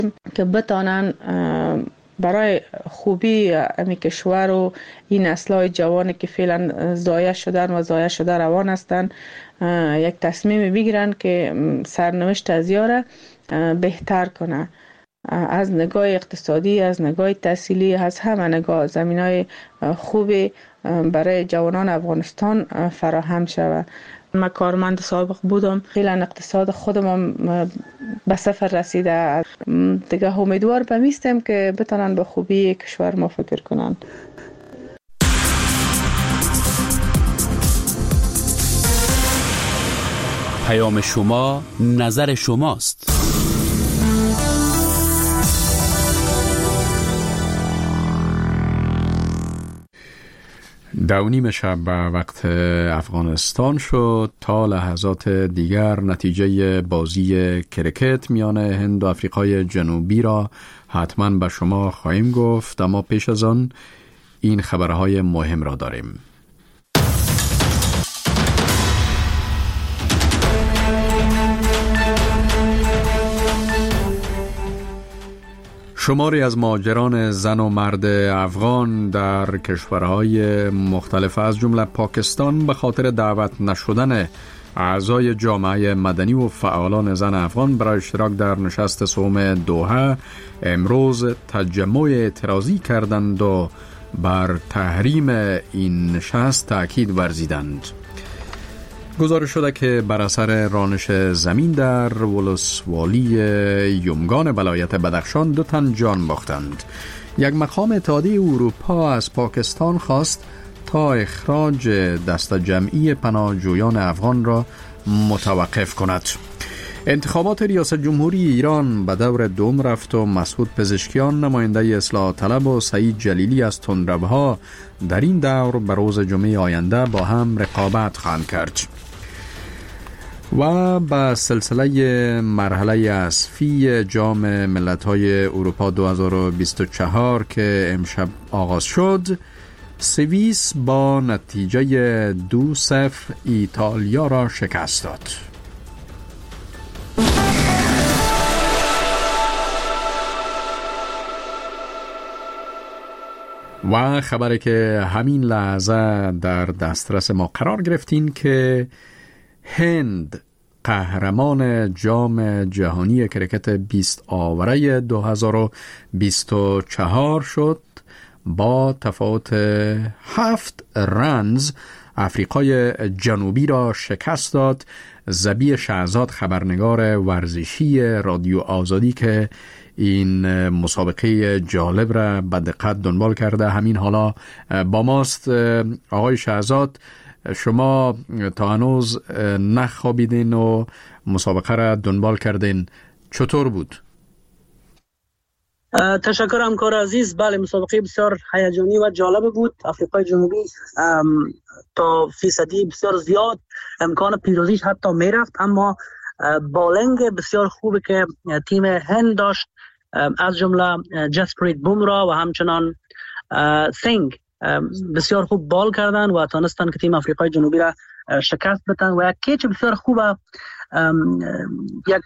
که بتانن برای خوبی امی کشور و این نسل‌های جوانی که فعلا ضایع شدن و ضایع شده روان هستند یک تصمیم بگیرن که سرنوشت از یاره بهتر کنه، از نگاه اقتصادی، از نگاه تحصیلی، از همه نگاه زمینای خوبی برای جوانان افغانستان فراهم شود. من کارمند سابق بودم، فعلا اقتصاد خودم به صفر رسیده، دیگه امیدوار به میستم که بتونن به خوبی کشور ما فکر کنن. پیام شما نظر شماست. دو شب به وقت افغانستان شد. تا لحظات دیگر نتیجه بازی کرکت میان هند و آفریقای جنوبی را حتما به شما خواهیم گفت، اما پیش از آن این خبرهای مهم را داریم. شماری از مهاجران زن و مرد افغان در کشورهای مختلف از جمله پاکستان به خاطر دعوت نشدن اعضای جامعه مدنی و فعالان زن افغان برای اشتراک در نشست سوم دوحه امروز تجمع اعتراضی کردند و بر تحریم این نشست تأکید ورزیدند. گزارش شده که بر اثر رانش زمین در ولسوالی یمگان ولایت بدخشان 2 تن جان باختند. یک مقام اتحادیه اروپا از پاکستان خواست تا اخراج دست جمعی پناهجویان افغان را متوقف کند. انتخابات ریاست جمهوری ایران به دور دوم رفت و مسعود پزشکیان نماینده اصلاح طلب و سعید جلیلی از تندروها در این دور به روز جمعه آینده با هم رقابت خواهند کرد. و به سلسله مرحله اصفی جام ملت‌های اروپا 2024 که امشب آغاز شد، سوئیس با نتیجه 2-0 ایتالیا را شکست داد. و خبری که همین لحظه در دسترس ما قرار گرفتین که هند قهرمان جام جهانی کرکت 20 آوره 2024 شد. با تفاوت 7 رنز آفریقای جنوبی را شکست داد. زبی شهزاد خبرنگار ورزشی رادیو آزادی که این مسابقه جالب را به دقت دنبال کرده همین حالا با ماست. آقای شهزاد، شما تا هنوز نخوابیدین و مسابقه را دنبال کردین، چطور بود؟ تشکر همکار عزیز. بله، مسابقه بسیار هیجانی و جالب بود. آفریقای جنوبی تا فیصدی بسیار زیاد امکان پیروزیش حتی میرفت، اما بالنگ بسیار خوبی که تیم هند داشت از جمله جسپریت بومرا و همچنان سینگ بسیار خوب بال کردن و تانستن که تیم آفریقای جنوبی را شکست بدن و یک کیچ بسیار خوبه، یک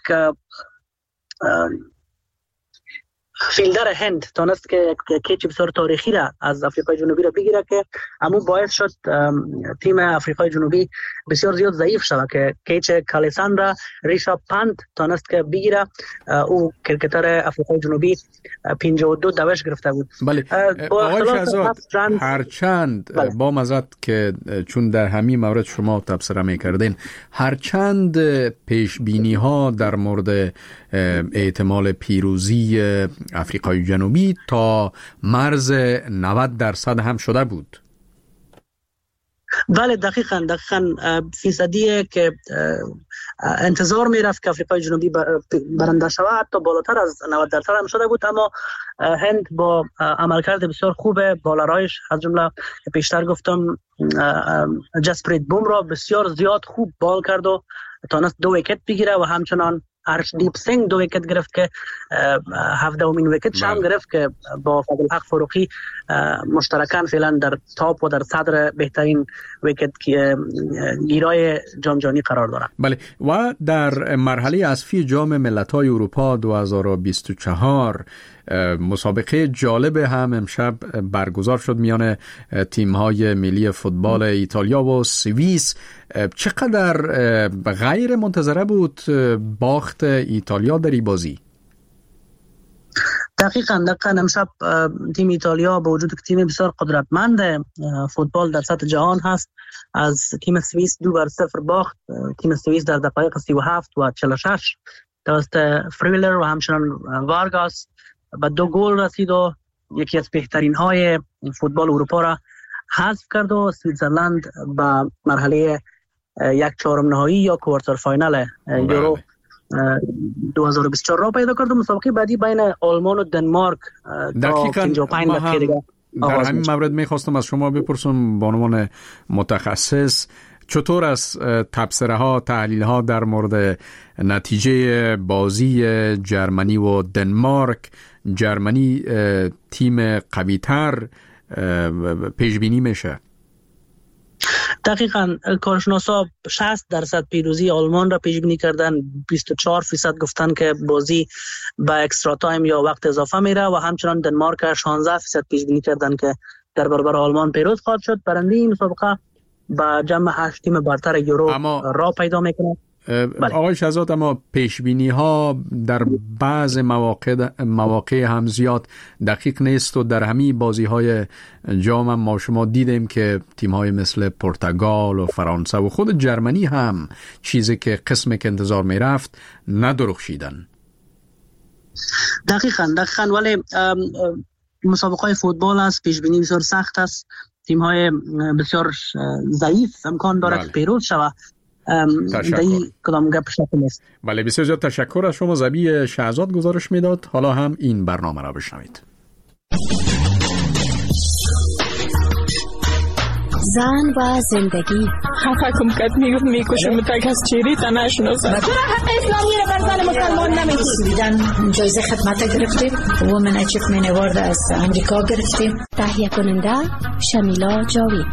فیلدر هند تانست که کیچ بسیار تاریخی را از آفریقای جنوبی را بگیره که همون باعث شد تیم آفریقای جنوبی بسیار زیاد ضعیف شد که کیچ کالیسان را ریشا پانت تانست که بگیره. او کرکتر آفریقای جنوبی 52 دوش گرفته بود. بله آقای شهزاد، هرچند با مزد که چون در همین مورد شما تبصره میکردین، هرچند پیش بینی ها در مورد احتمال پیروزی آفریقای جنوبی تا مرز 90% هم شده بود. بله دقیقاً فیصدیه که انتظار میرفت که آفریقای جنوبی برنده شود، حتی بالاتر از 90% هم شده بود، اما هند با عملکرد بسیار خوب بالرایش از جمله که پیشتر گفتم جسپریت بومرا بسیار زیاد خوب بال کرد و تانست 2 ویکت بگیره و همچنان ارشدیپ سینگ 2 ویکت گرفت که 17مین ویکت هم گرفت که با فضل الحق فروخی مشترکاً فعلا در تاپ و در صدر بهترین ویکت گیرای جام جهانی قرار دارند. بله، و در مرحله حذفی جام ملت‌های اروپا 2024 مسابقه جالب هم امشب برگزار شد میان تیم‌های ملی فوتبال ایتالیا و سوئیس. چقدر غیر منتظره بود باخت ایتالیا در این بازی؟ دقیقاً امشب تیم ایتالیا با وجود که تیم بسیار قدرتمند فوتبال در سطح جهان هست، از تیم سوئیس 2-0 باخت. تیم سوئیس در دقایق 37 و 46 توسط فریلر و همچنان وارگاس به 2 گل رسید و یکی از بهترین های فوتبال اروپا را حذف کرد و سویتزرلند به مرحله 1/4 نهایی یا کوارتر فاینال یورو 2024 را پیدا کرد و مسابقه بعدی بین آلمان و دنمارک تا 55 دقیقه دیگه در همین مورد میخواستم از شما بپرسم به عنوان متخصص چطور از تبصره ها تحلیل ها در مورد نتیجه بازی جرمنی و دنمارک، جرمنی تیم قوی تر پیش بینی میشه؟ دقیقاً کارشناسا 60% پیروزی آلمان را پیش بینی کردن، 24% گفتن که بازی به اکسترا تایم یا وقت اضافه میره و همچنان دنمارک 16% پیش بینی کردن که در برابر آلمان پیروز خواهد شد. برنده این مسابقه با جمع 8 تیم برتر یورو را پیدا میکنه. آقای شهزاد، اما پیشبینی ها در بعض مواقع هم زیاد دقیق نیست و در همین بازی های جام هم ما شما دیدیم که تیم های مثل پرتغال و فرانسه و خود جرمنی هم چیزی که قسمی که انتظار می رفت ندرخشیدن. دقیقاً ولی مسابقه های فوتبال است، پیشبینی بسیار سخت است، تیم های بسیار ضعیف امکان داره که پیروز شود. بله، بسیار زیاد تشکر از شما. زبی شهزاد گزارش میداد. حالا هم این برنامه را بشنوید. زن و زندگی. حقم کد میکشم تک از چیری تا نشناسم. چرا حق اسلامی را بر زن مسلمان نمیدید؟ جایزه خدمت گرفتیم و من اچیفمنت اوارد از امریکا گرفتیم. تهیه کننده شمیلا جاوید.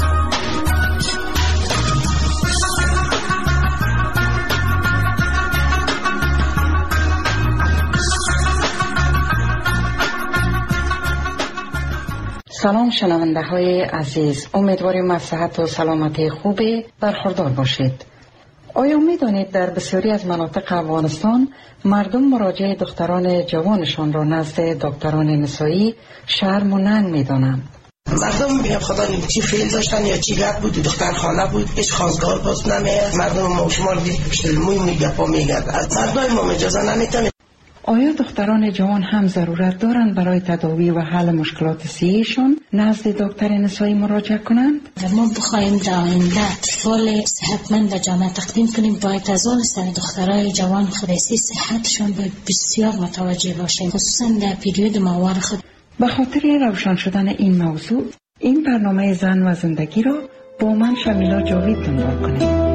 سلام شنونده های عزیز، امیدواریم از صحت و سلامتی خوبی برخوردار باشید. آیا می‌دانید در بسیاری از مناطق افغانستان مردم مراجعه دختران جوانشان را نزد دکتران نسایی شرم و ننگ می‌دانند؟ مردم میگن خدا چی فیل داشتن یا چی گپ بود، دختر خانه بود، هیچ خواستگار باز نمیاد. مردم ما شما رو دید پشت موی گپا میگرد، از مردم ما اجازه نمیتونه. آیا دختران جوان هم ضرورت دارند برای تداوی و حل مشکلات صحیشان نزد دکتر نسایی مراجعه کنند؟ ما بخوایم در آینده اطفال صحتمند و جامعه تقدیم کنیم، باید از آن سر دخترای جوان خودسی صحتشان باید بسیار متوجه باشیم، خصوصا در پیریود ماهوار خود. به خاطر روشن شدن این موضوع، این برنامه زن و زندگی را با من شمیلا جاوید دنبال کنید.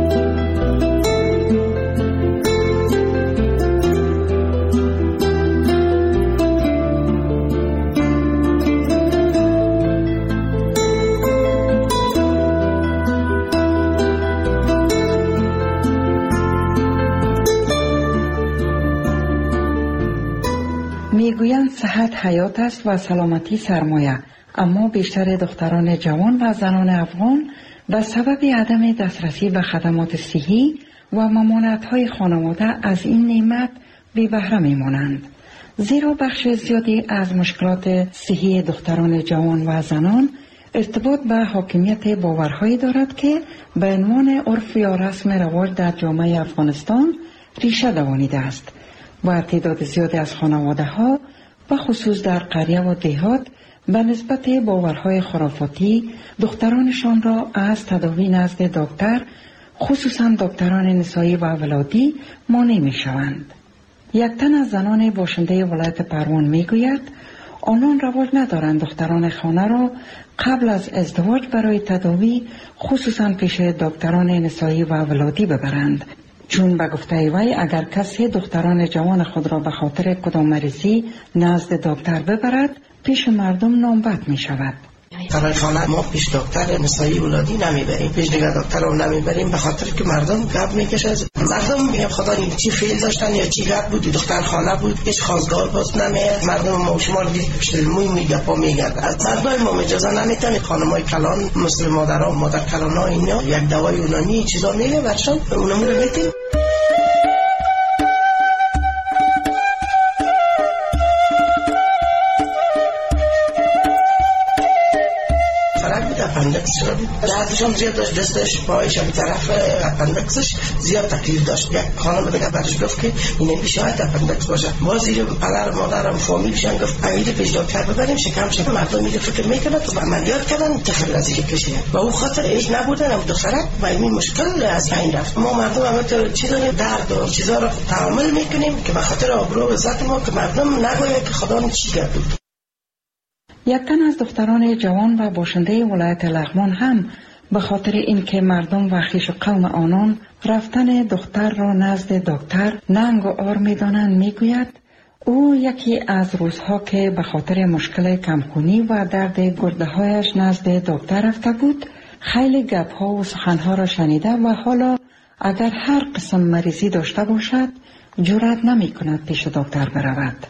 میگویند صحت حیات است و سلامتی سرمایه، اما بیشتر دختران جوان و زنان افغان به سبب عدم دسترسی به خدمات صحی و ممانعت‌های خانواده از این نعمت بی بهره میمانند، زیرا بخش زیادی از مشکلات صحی دختران جوان و زنان ارتباط به حاکمیت باورهایی دارد که به عنوان عرف یا رسم رواج در جامعه افغانستان ریشه دوانیده است و تعداد زیادی از خانواده ها و خصوص در قریه و دهات به نسبت باورهای خرافاتی دخترانشان را از تداوی نزد دکتر، خصوصا دکتران نسایی و ولادی، مانع می شوند. یک تن از زنان باشنده ولایت پروان می گوید آنان رواج ندارند دختران خانه را قبل از ازدواج برای تداوی خصوصا پیش دکتران نسایی و ولادی ببرند. چون به گفته وی اگر کسی دختران جوان خود را به خاطر کدام مریضی نزد دکتر ببرد پیش مردم نامبد می شود. در خانه ما پیش دکتر نسایی ولادی نمیبریم، پیش دیگر دکتر رو نمیبریم به خاطر که مردم گپ میکشه. مردم میگن خدا این چی فیل داشتن یا چی گپ بود، دختر خانه بود، هیچ خواستگار باز نمیاد. مردم ما شما دید موی میگپا میگرد. از مردم ما اجازه نمیتن خانمای کلان مثل مادرها، مادر کلانا اینا یک دوای اونانی چیزا میگه برشان اونمون رو میتیم. اپندکس شده بود، دردشم زیاد داشت، دستش پایش به طرف اپندکسش زیاد تکلیف داشت. یک خانم دیگه برش گفت که این شاید اپندکس باشه. باز اینو پدر مادرم فامیلشان گفت اگه پیش دکتر ببریم شکم شه. مردم میگه فکر میکنه تو عملیات کردن تخیل از اینکه کشه و او خاطر ایش نبودن هم دخترک و این مشکل از بین رفت. ما مردم همه چیزا درد و چیزا رو تحمل میکنیم که به خاطر آبرو و عزت ما که مردم نگوید که خدا چی کرد. یک تن از دختران جوان و باشنده ولایت لغمان هم به خاطر اینکه مردم و خویش قوم آنان رفتن دختر را نزد دکتر ننگ و عار می‌دانند میگوید او یکی از روزها که به خاطر مشکل کمخونی و درد گرده‌هایش نزد دکتر رفته بود خیلی گپ‌ها و سخن‌ها را شنیده و حالا اگر هر قسم مریضی داشته باشد جرأت نمی‌کند پیش دکتر برود.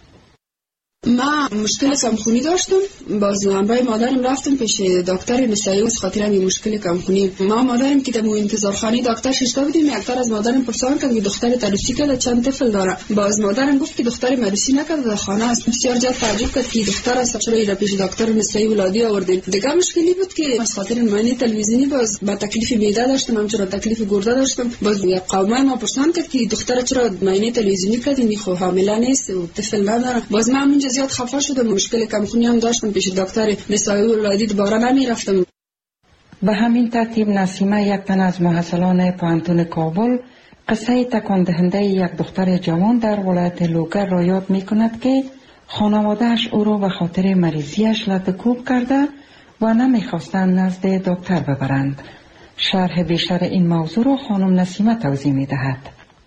ما مشکل کمخونی داشتم، باز همراه مادرم رفتم پیش دکتر نسایی از خاطر این مشکل کمخونی. ما مادرم که در انتظارخانه دکتر ششته بودیم، یک تر از مادرم پرسان کرد که دختر تروسی کرده چند طفل داره. باز مادرم گفت که دختر مروسی نکرده در خانه است. بسیار زیاد تعجب کرد که دختر است، چرا ایرا پیش دکتر نسایی ولادی آوردین. دیگه مشکلی بود که از خاطر معاینه تلویزیونی باز با تکلیف معده داشتم، همچنین تکلیف گرده داشتم. باز یک قومه ما پرسان کرد که دختر چرا معاینه تلویزیونی کردین، میخو حامله نیست و طفل نداره. باز من اینجا زیاد خفه شدم، مشکل کمخونی هم داشتم، پیش دکتر نسایی ولادی دوباره نمیرفتم. به همین ترتیب نسیمه یک تن از محصلان پوهنتون کابل قصه تکان دهنده یک دختر جوان در ولایت لوگر را یاد می کند که خانواده‌اش او را به خاطر مریضیش لطکوب کرده و نمیخواستند نزد دکتر ببرند. شرح بیشتر این موضوع را خانم نسیمه توضیح می دهد.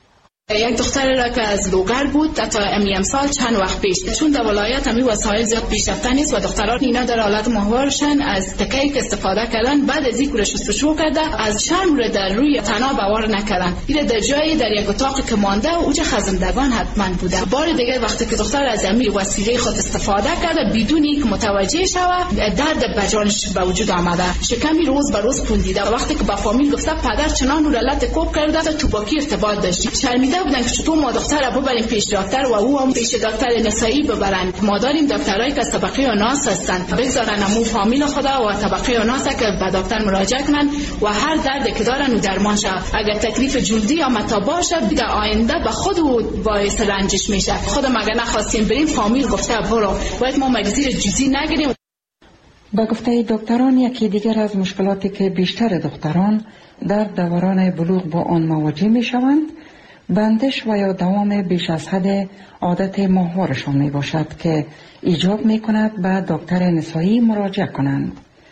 یک دختر را که از لوگر بود تا امسال چند وقت پیش، چون در ولایت همی وسایل زیاد پیشرفته نیست و دختران اینا در حالت ماهوارشن از تکه‌ای که استفاده کردن بعد از اینکه شستشو کرده از شرم را در روی تناب باور نکردن. این در جایی در یک اتاق که مانده و اوج خزندگان حتما بوده. بار دیگه وقتی که دختر از امی وسیله خود استفاده کرده بدون اینکه متوجه شود درد بجانش به وجود آمده، شکمی روز به روز پوندیده. وقتی که با فامیل گفته پدر چنان رو لطکوب کرده تو با کی ارتباط داشتی، شرمیده بودن که چطور ما دختر رو ببریم پیش دکتر و او هم پیش دکتر نسایی ببرند. ما داریم دکترایی که از طبقه ناس هستند، بگذارن امو فامیل خدا و طبقه ناس که به دکتر مراجعه کنن و هر دردی که دارن و درمان شه. اگر تکلیف جلدی یا متا باشه در آینده به خود باعث رنجش میشه. خودم اگر نخواستیم بریم فامیل گفته برو، باید ما مریضی جزئی نگیریم. با گفته دکتران یکی دیگر از مشکلاتی که بیشتر دختران در دوران بلوغ با آن مواجه میشوند بندش و یا دوام بیش از حد عادت ماهوارشان می باشد که ایجاب می کند به دکتر نسایی مراجعه کنند.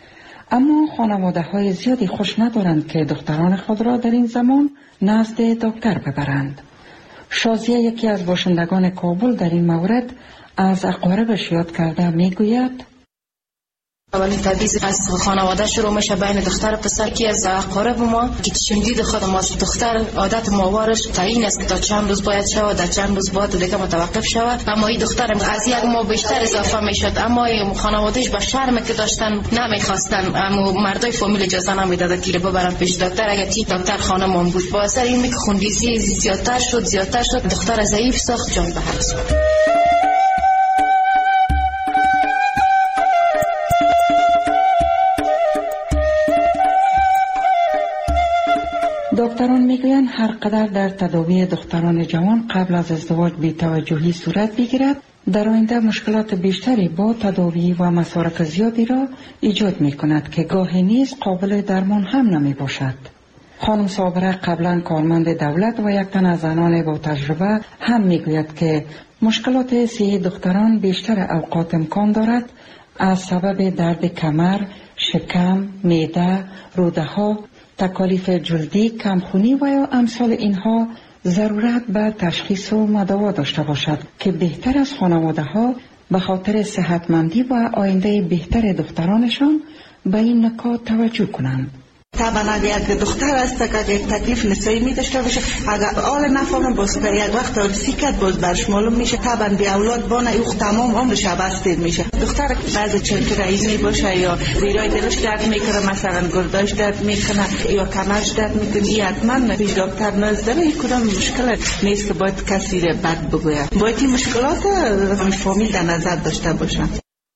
اما خانواده های زیادی خوش ندارند که دختران خود را در این زمان نزد دکتر ببرند. شازیه یکی از باشندگان کابل در این مورد از اقاربش یاد کرده می گوید اولین تبعیض از خانواده شروع میشه بین دختر و پسر که از اقارب ما که شنیدید خود ما دختر عادت ماهوارش تعیین است که تا چند روز باید شود، در چند روز باید دیگه متوقف شود. اما این دختر از یک ماه بیشتر اضافه میشد، اما خانوادهش به شرم که داشتن نمیخواستن، اما مردای فامیل اجازه نمیداد که ببرن پیش دکتر. اگه تی دکتر خانمون بود با اثر این که خونریزی زیادتر شد، دختر ضعیف ساخت، جان به حبس. دکتران میگویند هر قدر در تداوی دختران جوان قبل از ازدواج بی‌توجهی صورت بگیرد، در آینده مشکلات بیشتری با تداوی و مصارف زیادی را ایجاد می کند که گاهی نیز قابل درمان هم نمی باشد. خانم صابره قبلا کارمند دولت و یک تن از زنان با تجربه هم میگوید که مشکلات صحی دختران بیشتر اوقات امکان دارد از سبب درد کمر، شکم، معده، روده ها، تکالیف جلدی، کمخونی و یا امثال اینها ضرورت به تشخیص و مداوا داشته باشد که بهتر از خانواده ها به خاطر صحتمندی و آینده بهتر دخترانشان به این نکات توجه کنند. طبعا اگر یک دختر است که یک تکلیف نسایی می داشته باشه، اگر آل نفهمه باز پر یک وقت آرسی کرد باز برش معلوم میشه، طبعا بی اولاد بانه ایخ تمام عمرش بستید میشه. دختر بعضی چند رئیسی باشه یا زیرای دلش درد میکنه، مثلا گرداش درد میکنه یا کمرش درد میکنه، این حتما پیش دکتر نزدن. این کدام مشکل نیست که باید کسی را بد بگوید، باید این مشکلات فامیل در نظر داشته باشن.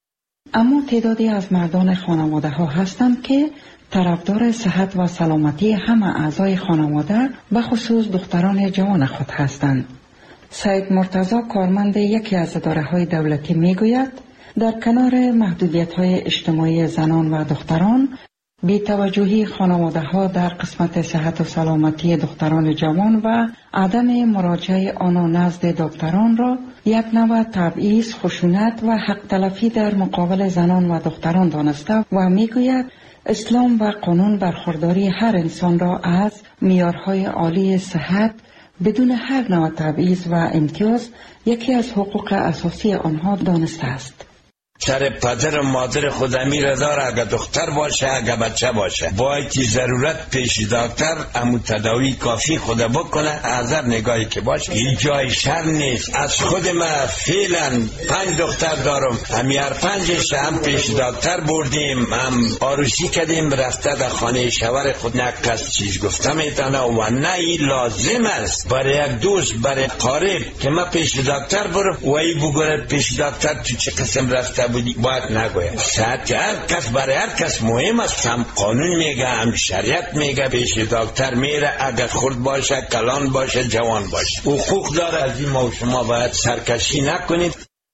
اما تعدادی از مردان خانواده ها هستند که طرفدار صحت و سلامتی همه اعضای خانواده به خصوص دختران جوان خود هستند. سید مرتضی کارمند یکی از اداره‌های دولتی میگوید در کنار محدودیت‌های اجتماعی زنان و دختران، بی‌توجهی خانواده‌ها در قسمت صحت و سلامتی دختران جوان و عدم مراجعه آنها نزد دکتران را یک نوع تبعیض، خشونت و حق تلفی در مقابل زنان و دختران دانسته و میگوید اسلام و قانون برخورداری هر انسان را از معیارهای عالی صحت بدون هر نوع تبعیض و امتیاز یکی از حقوق اساسی آنها دانسته است. سر پدر و مادر خود امیر داره، اگر دختر باشه اگر بچه باشه باید ضرورت پیش دکتر امو تداوی کافی خود بکنه. از نگاهی که باشه این جای شر نیست. از خود ما فعلا 5 دختر دارم، هر 5 هم پیش دکتر بردیم، هم آروسی کردیم، رفته در خانه شوهر خود نه کس چیز گفته میتونه و نه این لازم است برای یک دوست برای قارب که ما پیش دکتر برم و ای بگوید پیش دکتر تو چه قسم رفته بودی، باید نگوید. صحت هر کس برای هر کس مهم است، هم قانون میگه هم شریعت میگه پیش دکتر میره، اگر خرد باشه کلان باشه جوان باشه حقوق داره. از این ما شما باید سرکشی نکنید.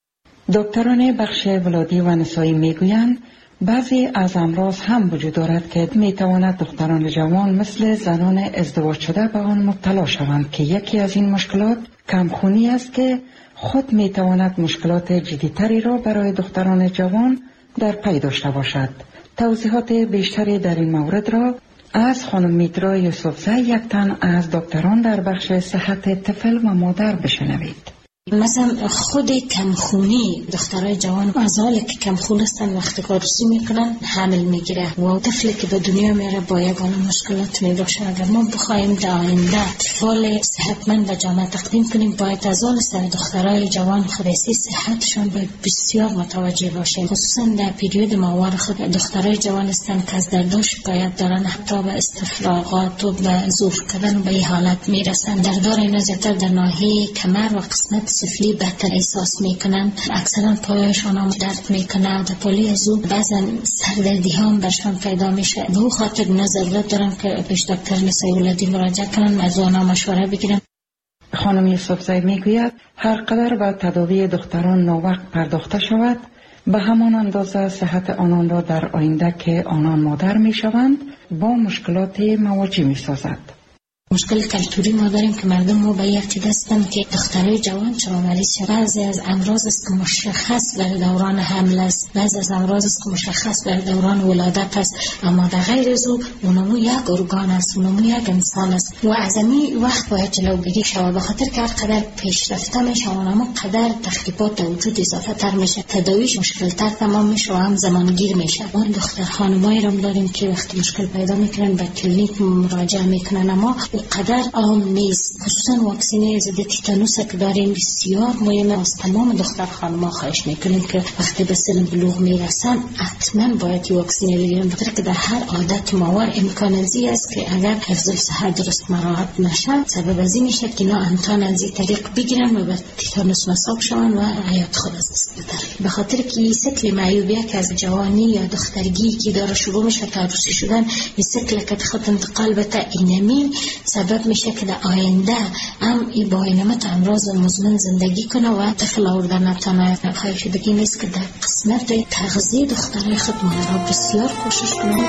دکتران بخش ولادی و نسایی میگویند بعضی از امراض هم وجود دارد که میتواند دختران جوان مثل زنان ازدواج شده به آن مبتلا شوند که یکی از این مشکلات کمخونی است که خود میتواند مشکلات جدیتری را برای دختران جوان در پی داشته باشد. توضیحات بیشتری در این مورد را از خانم میترا یوسفزی، یک تن از دکتران در بخش صحت طفل و مادر بشنوید. مثلا خود کمخونی دخترای جوان از حالی که کمخون هستن وقتی که عروسی میکنن حمل میگیره و طفلی که به دنیا میره با یگانه مشکلات میباشه. اگر ما بخوایم در آینده اطفال صحتمند و جامعه تقدیم کنیم باید از حال سر دخترای جوان خودسی صحتشون باید بسیار متوجه باشیم، خصوصا در پیریود ماهوار خود دخترای جوان هستن که از درداش شکایت دارن، حتی به استفراغات و به زور کردن و به این حالت میرسن. دردار اینا زیادتر در ناحیه کمر و قسمت سفلی بهتر احساس میکنن، اکثرا پایشان هم درد میکنه، در پولی زو بعضا سردردی هم برشان پیدا میشه. به او خاطر ضرورت دارن که پیش دکتر نسایی ولادی مراجعه کنن، از آنها مشوره بگیرن. خانم یوسفزی میگوید هر قدر به تداوی دختران ناوقت پرداخته شود به همان اندازه صحت آنان را در آینده که آنان مادر میشوند با مشکلات مواجه میسازد. مشکل کلتوری ما داریم که مردم ما به یک هستن که دخترای جوان چرا مریض شد. بعضی از امراض است که مشخص برای دوران حمل است، بعضی از امراض است که مشخص برای دوران ولادت است، اما در غیر از او اونمو یک ارگان است، اونمو یک انسان است و از این وقت باید جلوگیری شود. به خاطر که هر قدر پیشرفته میشه اونمو قدر تخریبات در وجود اضافه تر میشه، تداویش مشکل تر تمام میشه و هم زمانگیر میشه. ما دختر خانمایی رو داریم که وقتی مشکل پیدا میکنن به کلینیک مراجعه میکنن، اما قدر عام نیست. خصوصا واکسین ضد تیتانوس که داریم بسیار مهمه. از تمام دختر خانم‌ها خواهش میکنیم که وقتی به سن بلوغ میرسن حتما باید واکسین بگیرن، بخاطر که در هر عادت ماور امکان ازی است که اگر حفظ صحت درست مراعات نشه سبب ازی میشه که اینا امتحان از این طریق بگیرن و به تیتانوس مصاب شون و حیات خود از دست بدن. به خاطر که این سیکل معیوبیه که از جوانی یا دخترگی که داره شروع میشه تا عروسی شدن، این سیکل که خود انتقال بده اینمی سبب میشه که در آینده هم این با اینمت امراض مزمن زندگی کنه و طفل آوردن نتانه. خواهش دیگه نیست که در قسمت تغذیه دخترای خود مادرها بسیار کوشش کنه.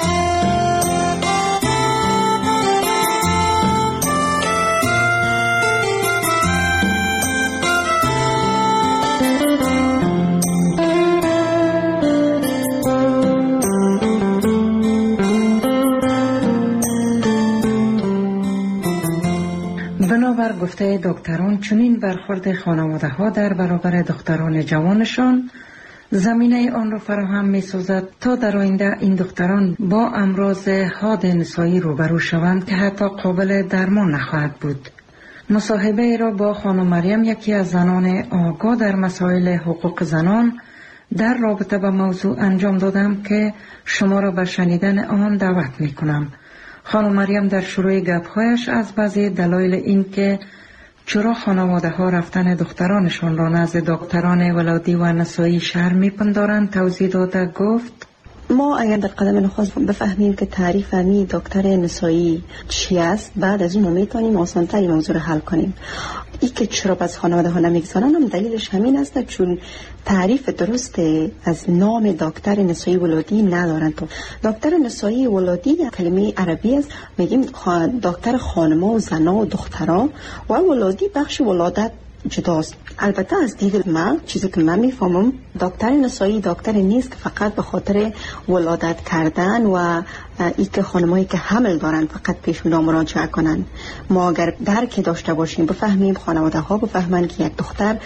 گفته دکتران چنین برخورد خانواده ها در برابر دختران جوانشان زمینه آن را فراهم می سازد تا در آینده این دختران با امراض حاد نسایی روبرو شوند که حتی قابل درمان نخواهد بود. مصاحبه را با خانم مریم، یکی از زنان آگاه در مسائل حقوق زنان، در رابطه با موضوع انجام دادم که شما را به شنیدن آن دعوت می کنم. خانم مریم در شروع گپ‌هایش از بعضی دلایل این که چرا خانواده ها رفتن دخترانشان را نزد دکتران ولادی و نسایی شرم می‌پندارند توضیح داده گفت: ما اگر در قدم نخست بفهمیم که تعریف می دکتر نسایی چی است، بعد از اون میتونیم آسان‌تر موضوع رو حل کنیم. ای که چرا از خانواده ها نمیگذارن هم دلیلش همین است، چون تعریف درست از نام دکتر نسایی ولادی ندارن. تو دکتر نسایی ولادی کلمه عربی است، میگیم دکتر خانما و زنا و دختران، و ولادی بخش ولادت جداست. البته از دید من، چیزی که من میفهمم، دکتر نسایی دکتر نیست که فقط به خاطر ولادت کردن و ای که خانمایی که حمل دارن فقط پیش اونا مراجعه کنن. ما اگر درک داشته باشیم، بفهمیم، خانواده ها بفهمن که یک دختر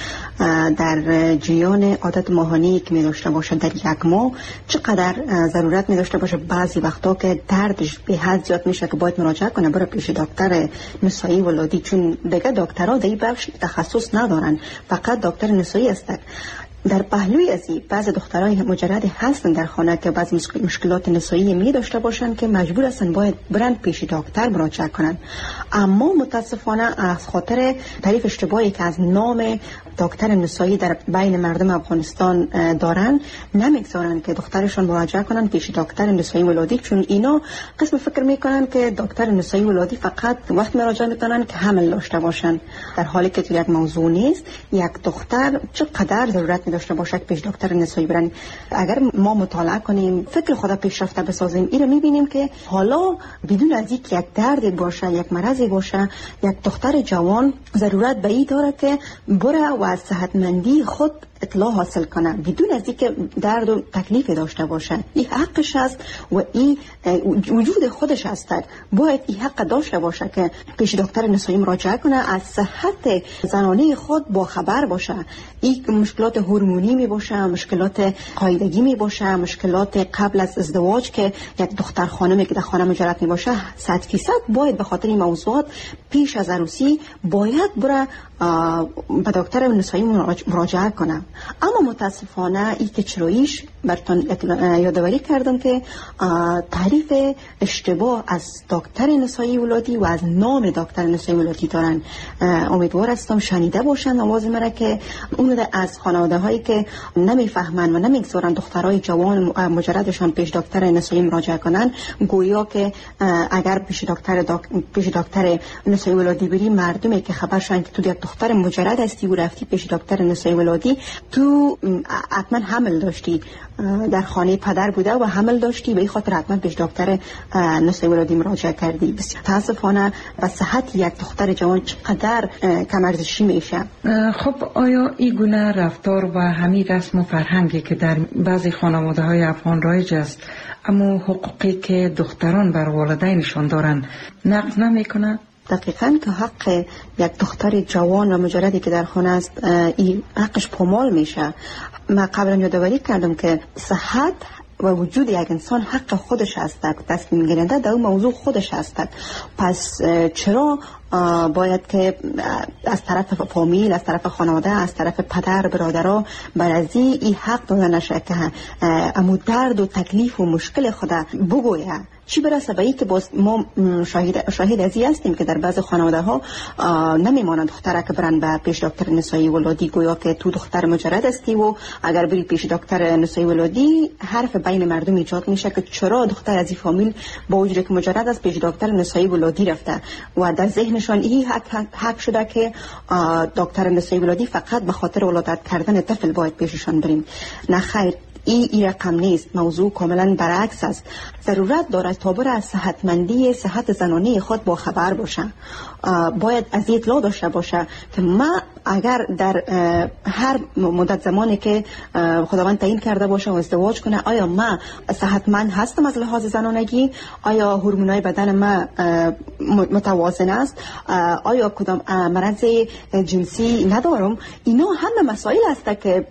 در جریان عادت ماهانه‌ای که می داشته باشه در یک ماه چقدر ضرورت می داشته باشه، بعضی وقتا که دردش به حد زیاد میشه که باید مراجعه کنه برای پیش دکتر نسایی ولادی، چون دیگه دکترها در این بخش تخصص ندارن، فقط دکتر نسایی هستند. در پهلوی از این بعض دخترای مجرد هستن در خانه که بعض مشکلات نسایی می داشته باشن که مجبور هستن باید برند پیش دکتر مراجعه کنن. اما متاسفانه از خاطر تعریف اشتباهی که از نام دکتر نسایی در بین مردم افغانستان دارن، نمیگذارن که دخترشون مراجعه کنن پیش دکتر نسایی ولادی، چون اینا قسم فکر میکنن که دکتر نسایی ولادی فقط وقت مراجعه میکنن که حمل داشته باشن، در حالی که تو یک موضوع نیست. یک دختر چقدر ضرورت داشته باشه پیش دکتر نسایی برن. اگر ما مطالعه کنیم، فکر خدا پیشرفته بسازیم، این رو میبینیم که حالا بدون از اینکه یک درد باشه، یک مرضی باشه، یک دختر جوان ضرورت به این داره که بره و از صحتمندی خود اطلاع حاصل کنه بدون از اینکه درد و تکلیف داشته باشه. این حقش است و این وجود خودش است. باید این حق داشته باشه که پیش دکتر نسایی مراجعه کنه، از صحت زنانه خود با خبر باشه. این مشکلات هورمونی می باشه، مشکلات قاعدگی می باشه، مشکلات قبل از ازدواج که یک دختر خانمی که در خانه مجرد می باشه، 100% باید به خاطر این موضوعات پیش از عروسی باید بره به دکتر نسایی مراجعه کنه. اما متاسفانه این که چراییش براتون یادآوری کردم که تعریف اشتباه از دکتر نسایی ولادی و از نام دکتر نسایی ولادی دارن. امیدوار هستم شنیده باشن آواز مرا که اون از خانواده هایی که نمیفهمن و نمیگذارن دخترای جوان مجردشان پیش دکتر نسایی مراجعه کنن، گویا که اگر پیش دکتر نسایی ولادی بری، مردمی که خبرشن که تو یک دختر مجرد هستی و رفتی پیش دکتر نسایی ولادی، تو حتما حمل داشتی، در خانه پدر بوده و حمل داشتی، به این خاطر حتما پیش دکتر نسایی ولادی مراجعه کردی. بسیار متاسفانه و صحت یک دختر جوان چقدر کم ارزشی میشه. خب آیا این گونه رفتار و همین رسم و فرهنگی که در بعضی خانواده های افغان رایج است، اما حقوقی که دختران بر والدینشان دارن نقض نمیکنه؟ دقیقاً که حق یک دختر جوان و مجردی که در خانه است، این حقش پامال میشه. من قبلا یادآوری کردم که صحت و وجود یک انسان حق خودش است، تصمیم گیرنده در اون موضوع خودش است. پس چرا باید که از طرف فامیل، از طرف خانواده، از طرف پدر برادرها برازی این حق داده نشه که امو درد و تکلیف و مشکل خود بگویه؟ چی برسه به این که باز ما شاهد ازی هستیم که در بعض خانواده ها نمیمانند دختره که برن به پیش دکتر نسایی ولادی، گویا که تو دختر مجرد هستی و اگر بری پیش دکتر نسایی ولادی حرف بین مردم ایجاد میشه که چرا دختر از این فامیل با وجود که مجرد است پیش دکتر نسایی ولادی رفته، و در ذهنشان این حق شده که دکتر نسایی ولادی فقط به خاطر ولادت کردن طفل باید پیششان بریم. نه خیر، این رقم نیست. موضوع کاملا برعکس است. ضرورت دارد تا بر از صحت زنانه خود با خبر باشه. باید از اطلاع داشته باشه که من اگر در هر مدت زمانی که خداوند تعیین کرده باشه و ازدواج کنه، آیا من صحتمند هستم از لحاظ زنانگی؟ آیا هورمونای بدن من متوازن است؟ آیا کدام مرض جنسی ندارم؟ اینا همه مسائل است که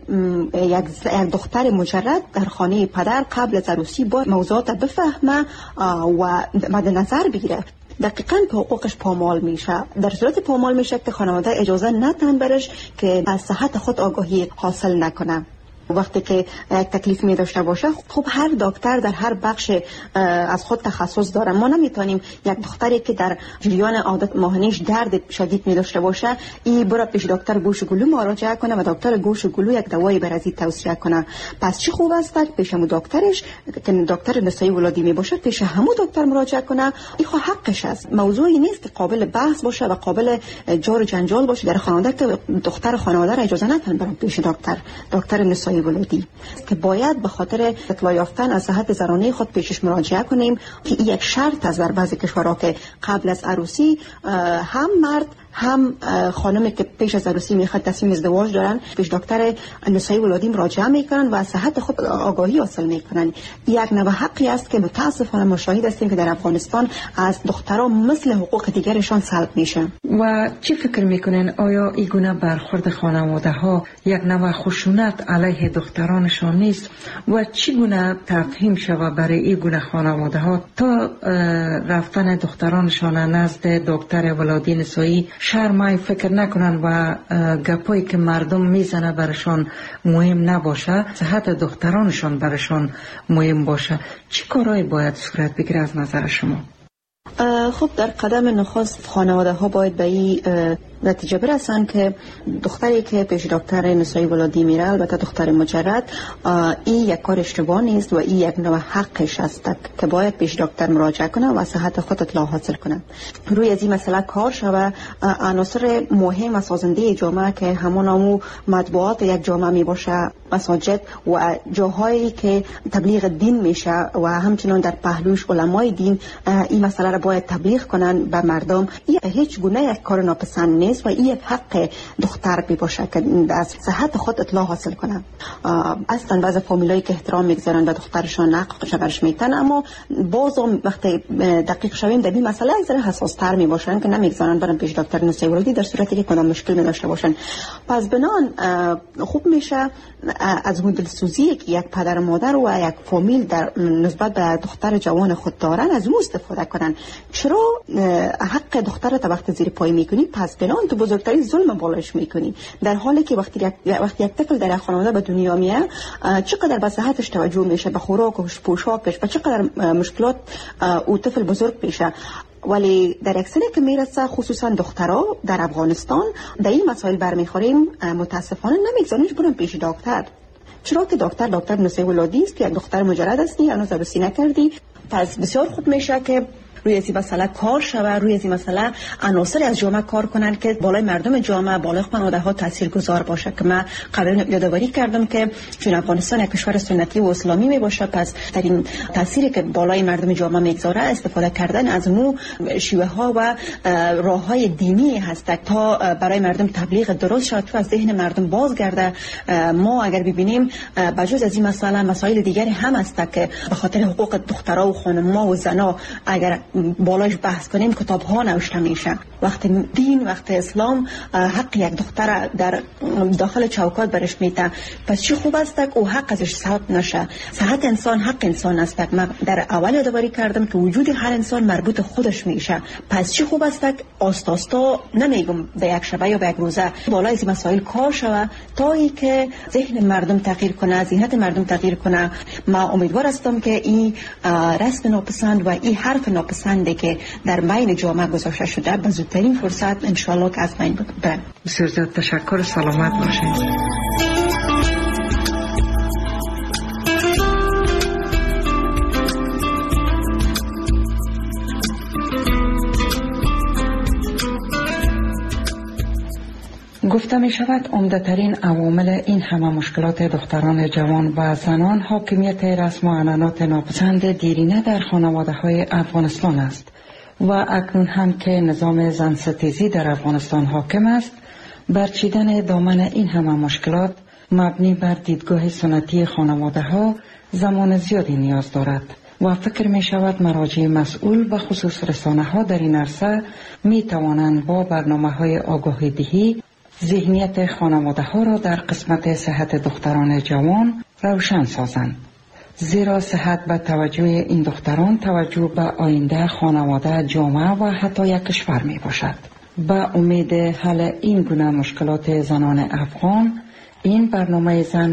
یک دختر مجرد در خانه پدر قبل از عروسی با موضوعات بفهمه و مد نظر بگیره. دقیقاً که حقوقش پامال میشه. در صورت پامال میشه که خانواده اجازه ندن برش که از صحت خود آگاهی حاصل نکنه. وقتی که یک تکلیف می داشته باشه، خب هر دکتر در هر بخش از خود تخصص داره. ما نمیتونیم یک دختری که در جریان عادت ماهانیش درد شدید می داشته باشه این برای پیش دکتر گوش و گلو مراجعه کنه و دکتر گوش و گلو یک دوایی برای توصیه کنه. پس چی خوب است که پیش همون دکترش که دکتر نسایی ولادی می باشه پیش همون دکتر مراجعه کنه. این خو حقش است. موضوعی نیست که قابل بحث باشه و قابل جار و جنجال باشه در خانواده که دختر خانواده را اجازه ندن برای پیش دکتر نسایی ولادی که باید به خاطر اطلاع یافتن از صحت زنانه خود پیشش مراجعه کنیم که این یک شرط است در بعضی کشورها که قبل از عروسی هم مرد هم خانمی که پیش از عروسی میخواد تصمیم ازدواج دارن پیش دکتر نسایی ولادی مراجعه میکنن و از صحت خود آگاهی حاصل میکنن. یک نوع حقی است که متاسفانه مشاهد هستیم که در افغانستان از دختران مثل حقوق دیگرشان سلب میشه. و چی فکر میکنین آیا این گونه برخورد خانواده ها یک نوع خشونت علیه دخترانشان نیست و چی گونه تفهیم شود برای این گونه خانواده ها تا رفتن دخترانشان نزد دکتر ولادی نسایی شرمای فکر نکنن و گپایی که مردم میزنه برشان مهم نباشه، صحت دخترانشان برشان مهم باشه؟ چی کارهایی باید صورت بگیره از نظر شما؟ خب در قدم نخست خانواده ها باید به این نتیجه برسن که دختری که پیش دکتر نسایی ولادی میره، البته دختر مجرد، این یک کار اشتباه نیست و این یک نوع حقش است که باید پیش دکتر مراجعه کنه و صحت خود اطلاع حاصل کنه. روی از این مسئله کار شوه. عناصر مهم و سازنده جامعه که همون مطبوعات یک جامعه می باشه، مساجد و جاهایی که تبلیغ دین میشه و همچنان در پهلوش علمای دین این مسئله را باید تبلیغ کنن به مردم. این هیچ گونه یک کار ناپسند نیست و این یک حق دختر بی باشه که از صحت خود اطلاع حاصل کنه. اصلا بعضی فامیلایی که احترام میگذارن به دخترشان حقش برش میتن، اما باز وقتی دقیق شویم در این مسئله یک ذره حساس تر می باشن که نمیگذارن برن پیش دکتر نسایی ولادی در صورتی که کدام مشکل می داشته باشن. پس بنان خوب میشه از اون دلسوزی که یک پدر و مادر و یک فامیل در نسبت به دختر جوان خود دارن از اون استفاده کنن. چرا حق دختر تا وقت زیر پای میکنی، پس بنان تو بزرگترین ظلم بالاش میکنی، در حالی که وقتی یک طفل در خانواده به دنیا میاد چقدر به صحتش توجه میشه، به خوراکش، پوشاکش، به چقدر مشکلات او طفل بزرگ میشه. ولی در اکثر که میرسه خصوصا دخترها در افغانستان در این مسائل برمیخوریم، متاسفانه نمیگذارنش برن پیش دکتر. چرا که دکتر نسایی ولادی است که یک دختر مجرد هستی، هنوز عروسی نکردی. پس بسیار خوب میشه که روی این مسئله کار شوه، روی این مسئله عناصر از جامعه کار کنن که بالای مردم جامعه، بالای خانواده ها تاثیرگذار باشه. که من قبلا یادآوری کردم که چون افغانستان یک کشور سنتی و اسلامی می باشه، پس در این تاثیری که بالای مردم جامعه میگذاره استفاده کردن از نوع شیوه ها و راه های دینی هست تا برای مردم تبلیغ درست شد و از ذهن مردم بازگرده. ما اگر ببینیم بجز از این مسئله مسائل دیگری هم هست که به خاطر حقوق دخترها و خانم‌ها و زنا اگر بالاش بحث کنیم کتاب ها نوشته میشه. وقت دین، وقت اسلام حق یک دختر در داخل چوکات برش میده، پس چی خوب است که او حق ازش سلب نشه. صحت انسان حق انسان است. من در اول یادآوری کردم که وجود هر انسان مربوط خودش میشه. پس چی خوب است که آستاستا نمیگم به یک شبه یا به یک روزه بالای این مسائل کار شوه تا ای که ذهن مردم تغییر کنه، ذهنیت مردم تغییر کنه. ما امیدوار هستم که این رسم ناپسند و این حرف ناپسند که در بین جامعه گذاشته شده به زودترین فرصت انشالله که از بین بره. بسیار زیاد تشکر. سلامت باشید. گفته می شود عمده‌ترین عوامل این همه مشکلات دختران جوان و زنان حاکمیت رسم و عنعنات ناپسند دیرینه در خانواده های افغانستان است و اکنون هم که نظام زن ستیزی در افغانستان حاکم است، برچیدن دامن این همه مشکلات مبنی بر دیدگاه سنتی خانواده ها زمان زیادی نیاز دارد و فکر می شود مراجع مسئول و خصوص رسانه ها در این عرصه می توانند با برنامه های آگاهی دهی ذهنیت خانواده ها را در قسمت صحت دختران جوان روشن سازند. زیرا صحت به توجه این دختران توجه به آینده خانواده، جامعه و حتی یک کشور می باشد. با امید حل این گونه مشکلات زنان افغان، این برنامه زن